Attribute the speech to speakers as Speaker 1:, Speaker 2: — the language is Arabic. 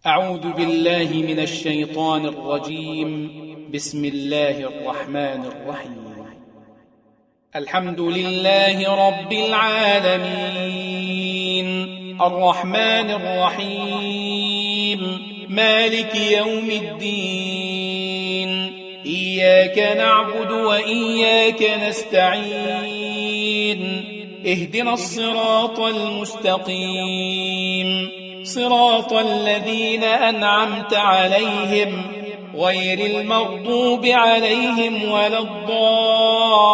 Speaker 1: أعوذ بالله من الشيطان الرجيم. بسم الله الرحمن الرحيم. الحمد لله رب العالمين، الرحمن الرحيم، مالك يوم الدين، إياك نعبد وإياك نستعين، اهدنا الصراط المستقيم، صراط الذين أنعمت عليهم غير المغضوب عليهم ولا الضالين.